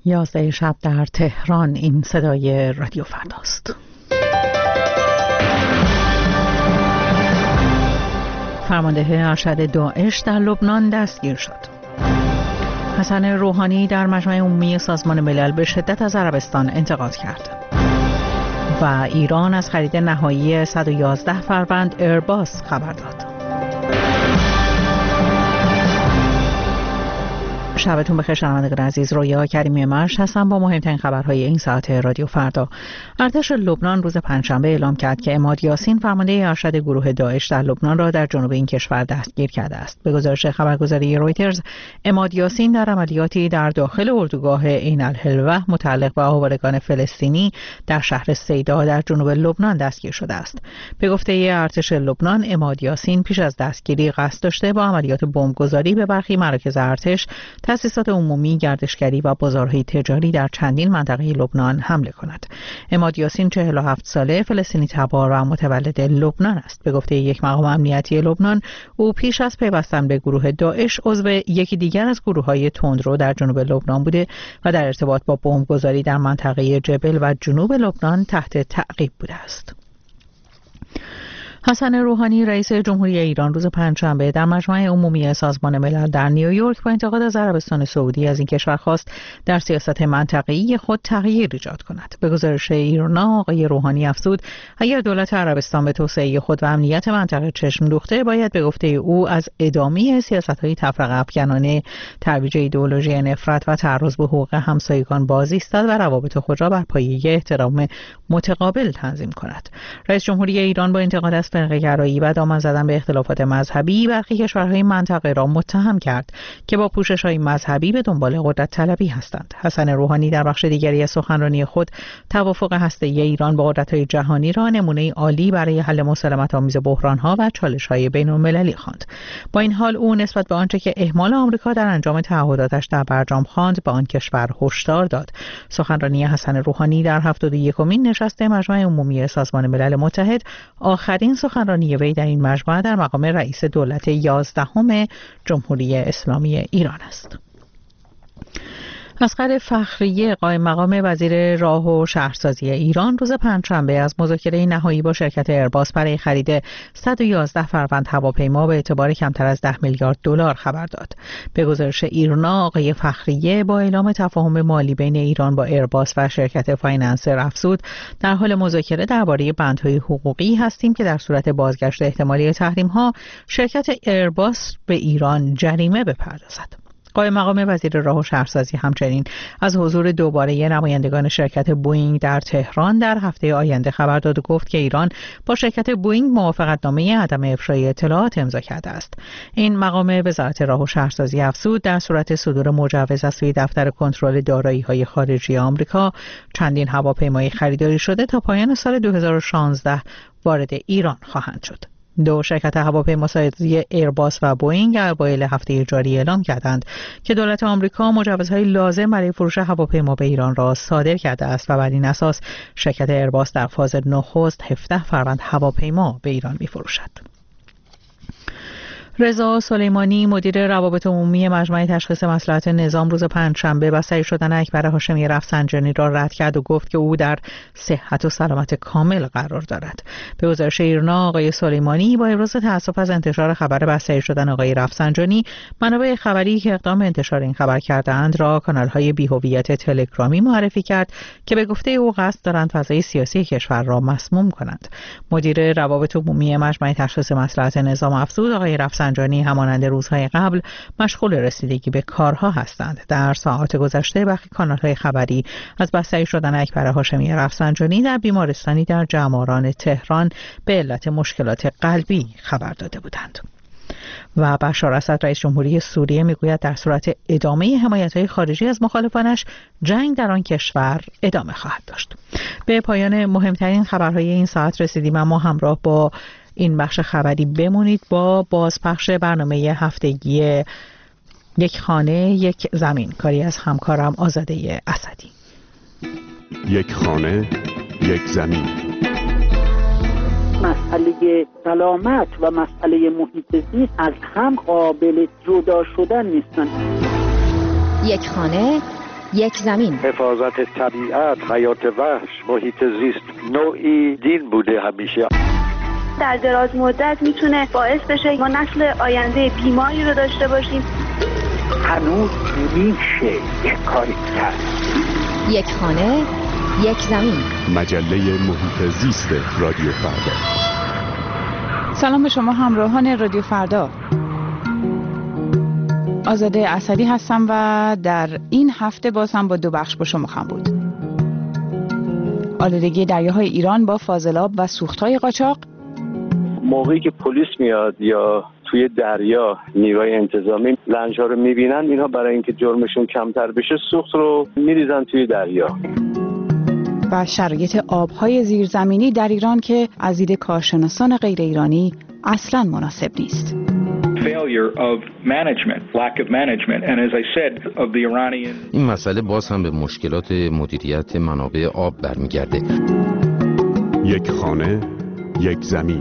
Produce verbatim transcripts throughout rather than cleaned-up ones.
یازده شب در تهران. این صدای رادیو فرداست. فرمانده ارشد داعش در لبنان دستگیر شد. حسن روحانی در مجمع عمومی سازمان ملل به شدت از عربستان انتقاد کرد. و ایران از خرید نهایی صد و یازده فروند ایرباس خبر داد. شبتون بخیر شنوندگان عزیز، رویا کریمی مرش هستم با مهمترین خبرهای این ساعت رادیو فردا. ارتش لبنان روز پنجشنبه اعلام کرد که عماد یاسین فرمانده ارشد گروه داعش در لبنان را در جنوب این کشور دستگیر کرده است. به گزارش خبرگزاری رویترز، عماد یاسین در عملیاتی در داخل اردوگاه عین الحلوه متعلق به آوارگان فلسطینی در شهر سیدا در جنوب لبنان دستگیر شده است. به گفته ارتش لبنان، عماد یاسین پیش از دستگیری قصد داشته با عملیات بمبگذاری به برخی مراکز ارتش، تأسیسات عمومی، گردشگری و بازارهای تجاری در چندین منطقه لبنان حمله کند. عماد یاسین چهل و هفت ساله، فلسطینی تبار و متولد لبنان است. به گفته یک مقام امنیتی لبنان، او پیش از پیوستن به گروه داعش عضو یکی دیگر از گروه‌های تندرو در جنوب لبنان بوده و در ارتباط با بمبگذاری در منطقه جبل و جنوب لبنان تحت تعقیب بوده است. حسن روحانی رئیس جمهوری ایران روز پنجشنبه در مجمع عمومی سازمان ملل در نیویورک با انتقاد از عربستان سعودی از این کشور خواست در سیاست منطقه‌ای خود تغییر ایجاد کند. به گزارش ایرنا، آقای روحانی افزود اگر دولت عربستان به توسعه خود و امنیت منطقه چشم دوخته، باید به گفته او از ادامه سیاست‌های تفرقه افکنانه، ترویج ایدئولوژی نفرت و تعرض به حقوق همسایگان باز ایستد و روابط خود را بر پایه احترام متقابل تنظیم کند. رئیس جمهوری ایران با انتقاد از فرقه‌گرایی و دامن زدن به اختلافات مذهبی برخی کشورهای منطقه را متهم کرد که با پوشش‌های مذهبی به دنبال قدرت طلبی هستند. حسن روحانی در بخش دیگری از سخنرانی خود توافق هسته‌ای ایران با قدرت‌های جهانی را نمونه عالی برای حل مسالمت‌آمیز بحران‌ها و چالش‌های بین‌المللی خواند. با این حال او نسبت به آنچه که اهمال آمریکا در انجام تعهداتش در برجام خواند به آن کشور هشدار داد. سخنرانی حسن روحانی در هفتاد و یکمین نشست مجمع عمومی سازمان ملل متحد آخرین سخنرانی وی در این مجمع در مقام رئیس دولت یازدهم جمهوری اسلامی ایران است. اصغر فخریه، قائم مقام وزیر راه و شهرسازی ایران، روز پنجشنبه از مذاکره نهایی با شرکت ایرباس برای خرید صد و یازده فروند هواپیما به اعتبار کمتر از ده میلیارد دلار خبر داد. به گزارش ایرنا، آقای فخریه با اعلام تفاهم مالی بین ایران با ایرباس و شرکت فایننسر افزود در حال مذاکره درباره بندهای حقوقی هستیم که در صورت بازگشت احتمالی تحریم‌ها شرکت ایرباس به ایران جریمه بپردازد. قائم مقام وزیر راه و شهرسازی همچنین از حضور دوباره نمایندگان شرکت بوئینگ در تهران در هفته آینده خبر داد و گفت که ایران با شرکت بوئینگ موافقتنامه عدم افشای اطلاعات امضا کرده است. این مقام وزارت راه و شهرسازی افزود در صورت صدور مجوز از سوی دفتر کنترل دارایی‌های خارجی آمریکا چندین هواپیمای خریداری شده تا پایان سال دو هزار و شانزده وارد ایران خواهند شد. دو شرکت هواپیماسازی ایرباس و بوئینگ اوایل هفته جاری اعلام کردند که دولت آمریکا مجوزهای لازم برای فروش هواپیما به ایران را صادر کرده است و بر این اساس شرکت ایرباس در فاز نخست هفده فروند هواپیما به ایران می‌فروشد. رضا سلیمانی، مدیر روابط عمومی مجمع تشخیص مصلحت نظام، روز پنجشنبه بستری شدن اکبر هاشمی رفسنجانی را رد کرد و گفت که او در صحت و سلامت کامل قرار دارد. به گزارش ایرنا، آقای سلیمانی با ابراز تأسف از انتشار خبر بستری شدن آقای رفسنجانی، منابع خبری که اقدام انتشار این خبر کرده‌اند را کانال‌های بی‌هویت تلگرامی معرفی کرد که به گفته او قصد دارند فضای سیاسی کشور را مسموم کنند. مدیر روابط عمومی مجمع تشخیص مصلحت نظام افزود آقای رفسنجانی رفسنجانی همانند روزهای قبل مشغول رسیدگی به کارها هستند. در ساعات گذشته برخی کانال‌های خبری از بستری شدن اکبر هاشمی رفسنجانی در بیمارستانی در جماران تهران به علت مشکلات قلبی خبر داده بودند. و بشار اسد رئیس جمهوری سوریه میگوید در صورت ادامه حمایت‌های خارجی از مخالفانش جنگ در آن کشور ادامه خواهد داشت. به پایان مهمترین خبرهای این ساعت رسیدیم، اما همراه با این بخش خبری بمونید با بازپخش برنامه هفتگی یک خانه یک زمین، کاری از همکارم آزاده اسدی. یک خانه یک زمین. مسئله سلامت و مسئله محیط زیست از هم قابل جدا شدن نیستن. یک خانه یک زمین. حفاظت طبیعت، حیات وحش، محیط زیست نوعی دین بوده همیشه. در دراز مدت میتونه باعث بشه ما نسل آینده بیماری رو داشته باشیم. هنوز میشه یک کاری کرد. یک خانه، یک زمین. مجله محیط زیست رادیو فردا. سلام به شما همراهان رادیو فردا. آزاده اسدی هستم و در این هفته باز هم با دو بخش با شما خواهم بود. آلودگی دریاهای ایران با فاضلاب و سوختهای قاچاق. موقعی که پلیس میاد یا توی دریا نیروی انتظامی لنج‌ها رو میبینن، اینها برای اینکه جرمشون کمتر بشه سوخت رو میریزن توی دریا. و شرایط آبهای زیرزمینی در ایران که از دید کارشناسان غیر ایرانی اصلاً مناسب نیست. این مسئله باز هم به مشکلات مدیریت منابع آب برمیگرده. یک خانه، یک زمین.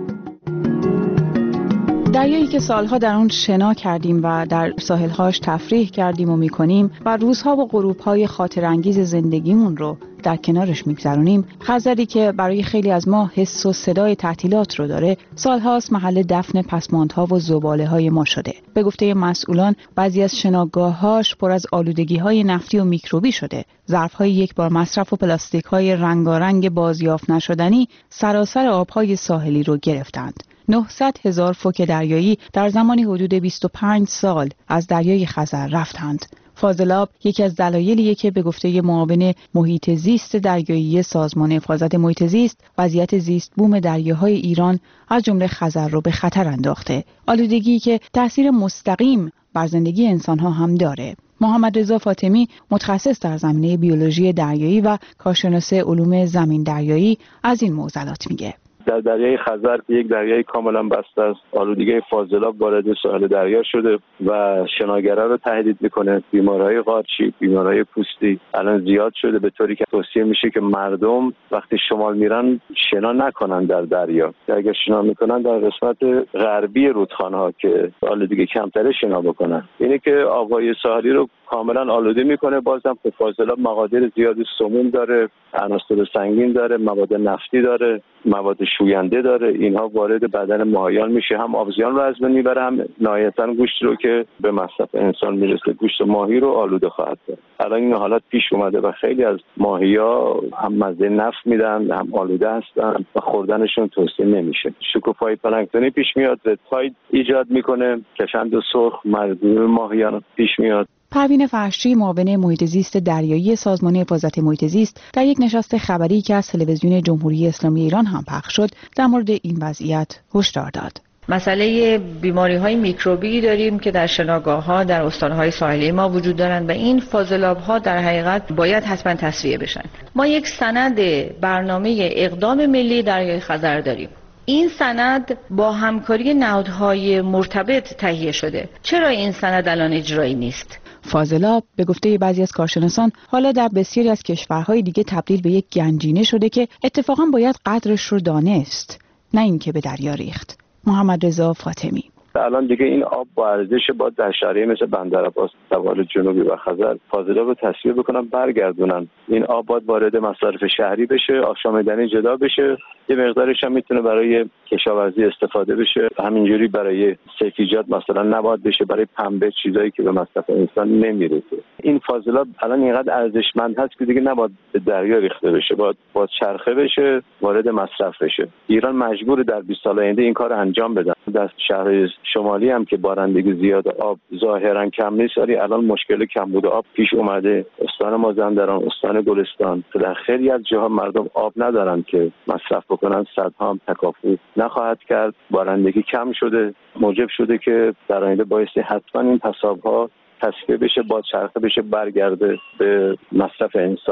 دریایی که سالها در اون شنا کردیم و در ساحل‌هاش تفریح کردیم و می‌کنیم و روزها و غروب‌های خاطرانگیز زندگیمون رو در کنارش می‌گذرونیم، خزری که برای خیلی از ما حس و صدای تعطیلات رو داره، سالهاست محل دفن پسماندها و زباله‌های ما شده. به گفته مسئولان، بعضی از شناگاه‌هاش پر از آلودگی‌های نفتی و میکروبی شده. ظرف‌های یک بار مصرف و پلاستیک‌های رنگارنگ بازیافت نشدنی سراسر آب‌های ساحلی رو گرفتند. نهصد هزار فوک دریایی در زمانی حدود بیست و پنج سال از دریای خزر رفتند. فاضلاب یکی از دلایلیه که به گفته معاون محیط زیست دریایی سازمان حفاظت محیط زیست، وضعیت زیست بوم دریاهای ایران از جمله خزر رو به خطر انداخته. آلودگی که تأثیر مستقیم بر زندگی انسان‌ها هم داره. محمد رضا فاطمی، متخصص در زمینه بیولوژی دریایی و کارشناس علوم زمین دریایی، از این معضلات میگه. در دریای خزر یک دریای کاملا بسته است، آلودگی فاضلاب وارد ساحل دریا شده و شناگرا رو تهدید میکنه. بیماریهای قارچی، بیماریهای پوستی الان زیاد شده، به طوری که توصیه میشه که مردم وقتی شمال میرن شنا نکنن در دریا. اگر شنا میکنن در قسمت غربی رودخانه‌ها که آلودگی کمتره شنا بکنن. اینه که آبهای ساحلی رو کاملا آلوده میکنه. بازم فاضلاب مقادیر زیادی سموم داره، عناصر سنگین داره، مواد نفتی داره، مواد شوینده داره. اینها وارد بدن ماهیان میشه، هم آبزیان رو از بین میبره، هم نهایتاً گوشت رو که به مصرف انسان میرسه، گوشت ماهی رو آلوده خواهد کرد. الان این حالت پیش اومده و خیلی از ماهی‌ها هم مزه نفت میدن، هم آلوده هستن و خوردنشون توصیه نمیشه. شکوفای پلانکتونی پیش میاد، رت‌تاید ایجاد میکنه، کشند سرخ مردم ماهیان پیش میاد. پروین فرشی، معاون محیط زیست دریایی سازمان حفاظت محیط زیست، در یک نشست خبری که از تلویزیون جمهوری اسلامی ایران هم پخش شد، در مورد این وضعیت هشدار داد. مسئله بیماری‌های میکروبی داریم که در شناگاه‌ها در استان‌های ساحلی ما وجود دارند و این فاضلاب‌ها در حقیقت باید حتما تصفیه بشن. ما یک سند برنامه اقدام ملی دریای خزر داریم. این سند با همکاری نهادهای مرتبط تهیه شده. چرا این سند الان اجرایی نیست؟ فاضلاب به گفته بعضی از کارشناسان حالا در بسیاری از کشورهای دیگه تبدیل به یک گنجینه شده که اتفاقا باید قدرش رو دانست، نه اینکه به دریا ریخت. محمد رضا فاطمی: الان دیگه این آب با ارزش باید در شهرهای مثل بندرعباس، سواحل جنوبی و خزر فاضلاب رو تصفیه بکنن، برگردونن. این آب باید وارد مصارف شهری بشه، آشامیدنی جدا بشه، یه مقدارش هم میتونه برای کشاورزی استفاده بشه. همینجوری برای سیفیجات مثلا نباید بشه، برای پنبه، چیزایی که به مصرف انسان نمیرسه. این فاضلاب الان اینقدر ارزشمند هست که دیگه نباید به دریا ریخته بشه، باید باید چرخه بشه، وارد مصرف بشه. ایران مجبور در بیست سال آینده این کار انجام بده. در شهر شمالی هم که بارندگی زیاد، آب ظاهرا کم نیست، ولی الان مشکل کمبود آب پیش اومده. استان مازندران، استان گلستان، در خیلی از جاها مردم آب ندارن که مصرف بکنن. صدها هم تکافو نخواهد کرد. بارندگی کم شده، موجب شده که در آینده بایستی حتما این پساب‌ها تصفیه بشه، با چرخه بشه، برگرده به مصرف انسان.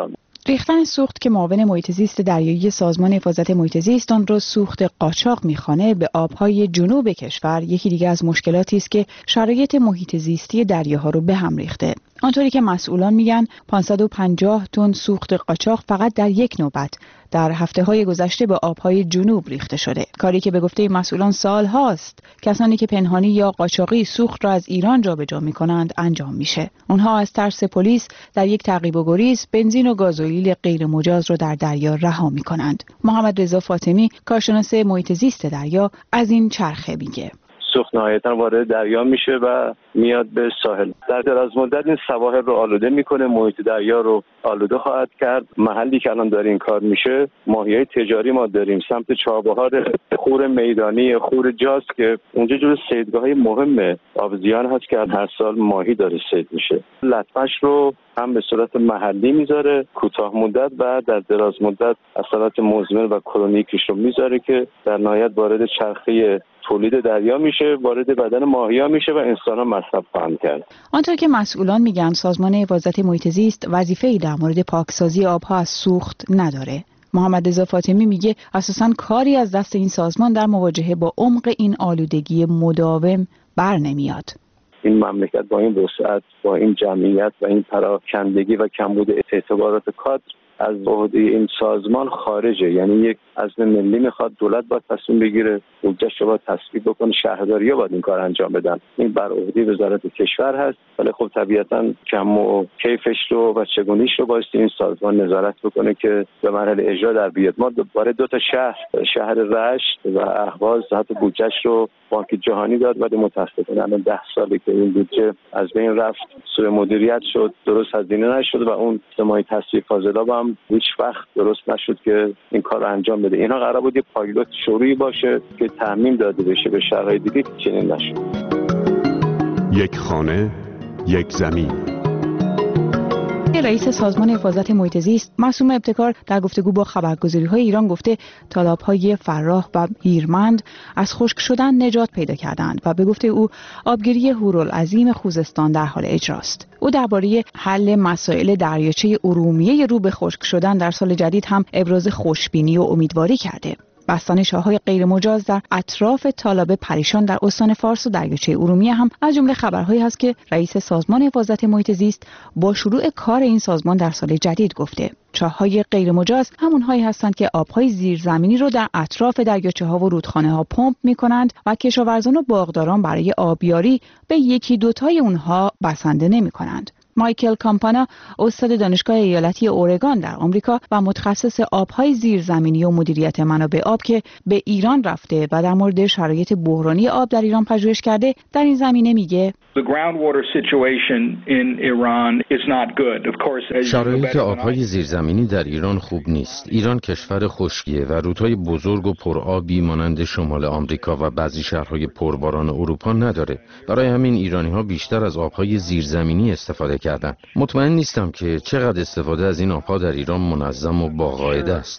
ریختن سوخت که معاون محیط زیست دریایی سازمان حفاظت محیط زیست آن را سوخت قاچاق می‌خواند به آب‌های جنوب کشور یکی دیگر از مشکلاتی است که شرایط محیط زیستی دریاها رو به هم ریخته. آنطوری که مسئولان میگن پانصد و پنجاه تن سوخت قاچاق فقط در یک نوبت در هفته‌های گذشته به آب‌های جنوب ریخته شده. کاری که به گفته مسئولان سال هاست کسانی که پنهانی یا قاچاقی سوخت را از ایران جابجا می‌کنند انجام میشه. اونها از ترس پلیس در یک تعقیب و گریز بنزین و گازوئیل غیر مجاز را در دریا رها می‌کنند. محمد رضا فاطمی کارشناس محیط زیست دریا از این چرخه میگه. سوخت نهایتاً وارد دریا میشه و میاد به ساحل. در دراز مدت این سواحل رو آلوده میکنه، محیط دریا رو آلوده خواهد کرد. محلی که الان داره این کار میشه، ماهیای تجاری ما داریم سمت چابهار خور میدانی، خور جاز که اونجا جزو صیدگاه‌های مهم آبزیان هست که هر سال ماهی داره صید میشه. لطمش رو هم به صورت محلی میذاره کوتاه مدت و در دراز مدت اثرات مزمن و کرونیکش رو میذاره که در نهایت وارد چرخه تولید دریا میشه، وارد بدن ماهی‌ها میشه و انسان‌ها مصرف خواهند کرد. آنطور که مسئولان میگن سازمان حفاظت محیط زیست وظیفه‌ای در مورد پاکسازی آبها از سوخت نداره. محمد رضا فاطمی میگه اساساً کاری از دست این سازمان در مواجهه با عمق این آلودگی مداوم بر نمیاد. این مملکت با این وسعت، با این جمعیت و این پراکندگی و کمبود اعتبارات کادر از عهده این سازمان خارجه. یعنی یک عزم ملی میخواد دولت باید تصمیم بگیره، بودجه‌اش رو باید تصویب بکنه، شهرداری‌ها باید این کار انجام بدن. این بر عهده وزارت کشور هست، ولی خب طبیعتاً کم و کیفش رو و چگونیش رو باید این سازمان نظارت بکنه که به مرحله اجرا در بیاد. ما دوباره دو تا شهر، شهر رشت و اهواز، حتی بودجه‌اش رو بانک جهانی داد ولی متأسفانه الان ده ساله که این بودجه از بین رفت، سوء مدیریت شد، درست هزینه نشد و اون سمای تصفیه فاضلاب هم هیچ وقت درست نشد که این کار رو انجام بده. اینا قرار بود یه پایلوت شروعی باشه که تعمیم داده بشه به شرایط دیگه، چنین نشد. یک خانه، یک زمین. رئیس سازمان حفاظت محیط زیست معصومه ابتکار در گفتگو با خبرگزاری‌های ایران گفته تالاب‌های فراه و هیرمند از خشک شدن نجات پیدا کردند و به گفته او آبگیری هورالعظیم خوزستان در حال اجراست. او درباره حل مسائل دریاچه ارومیه رو به خشک شدن در سال جدید هم ابراز خوشبینی و امیدواری کرده. بستان شاه‌های غیر مجاز در اطراف تالاب پریشان در استان فارس و دریاچه ارومیه هم از جمله خبرهایی هست که رئیس سازمان حفاظت محیط زیست با شروع کار این سازمان در سال جدید گفته. چاه‌های غیر مجاز همونهایی هستند که آب‌های زیرزمینی رو در اطراف دریاچه‌ها و رودخانه‌ها پمپ می‌کنند و کشاورزان و باغداران برای آبیاری به یکی دوتای اونها بسنده نمی‌کنند. مایکل کامپانا استاد دانشگاه ایالتی اورگان در آمریکا و متخصص آب‌های زیرزمینی و مدیریت منابع آب که به ایران رفته و در مورد شرایط بحرانی آب در ایران پژوهش کرده در این زمینه میگه شرایط آب‌های زیرزمینی در ایران خوب نیست. ایران کشور خشکیه و رودهای بزرگ و پرآبی مانند شمال آمریکا و بعضی شهرهای پرباران اروپا نداره. برای همین ایرانی‌ها بیشتر از آب‌های زیرزمینی استفاده کردن. مطمئن نیستم که چقدر استفاده از این آب‌ها در ایران منظم و با قاعده است.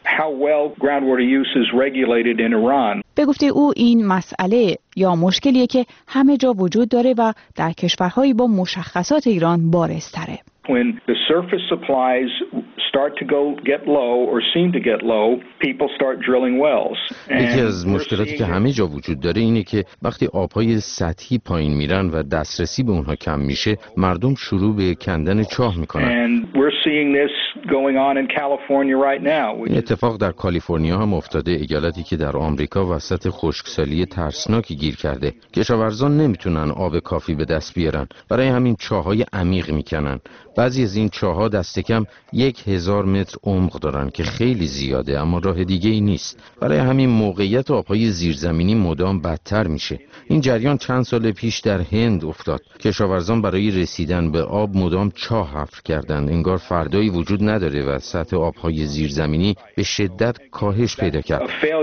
به گفته او این مسئله یا مشکلیه که همه جا وجود داره و در کشورهایی با مشخصات ایران بارزتره. When the surface supplies start to go get low or seem to get low, people start drilling wells. یکی از مشکلاتی که همه جا وجود داره اینه که وقتی آب‌های سطحی پایین میرن و دسترسی به اونها کم میشه، مردم شروع به کندن چاه میکنن. And we're seeing this going on in California right now. این اتفاق در کالیفرنیا هم افتاده، ایالتی که در آمریکا وسط خشکسالی ترسناکی گیر کرده. کشاورزان نمیتونن آب کافی به دست بیارن، برای همین چاه‌های عمیق میکنن. بعضی از این چاه‌ها دست کم یک هزار متر عمق دارن که خیلی زیاده، اما راه دیگه ای نیست. برای همین موقعیت آب‌های زیرزمینی مدام بدتر میشه. این جریان چند سال پیش در هند افتاد. کشاورزان برای رسیدن به آب مدام چاه حفر کردند. انگار فردایی وجود نداره و سطح آب‌های زیرزمینی به شدت کاهش پیدا کرد.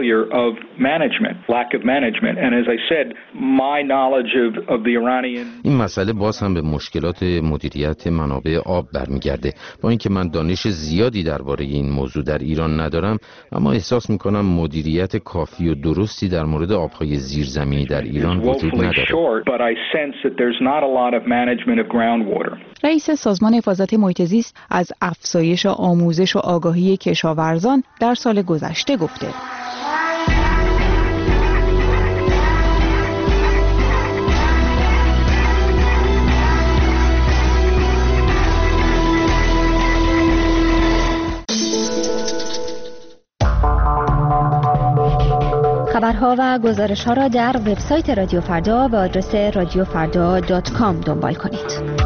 این مسئله باز هم به مشکلات مدیریت منابع آب برمیگرده. با اینکه من دانش زیادی درباره این موضوع در ایران ندارم، اما احساس میکنم مدیریت کافی و درستی در مورد آبهای زیرزمینی در ایران وجود نداره. رئیس سازمان حفاظت محیط زیست از افزایش آموزش و آگاهی کشاورزان در سال گذشته گفته. خبرها و گزارش‌ها را در وبسایت رادیو فردا با آدرس رادیو فردا دات کام دنبال کنید.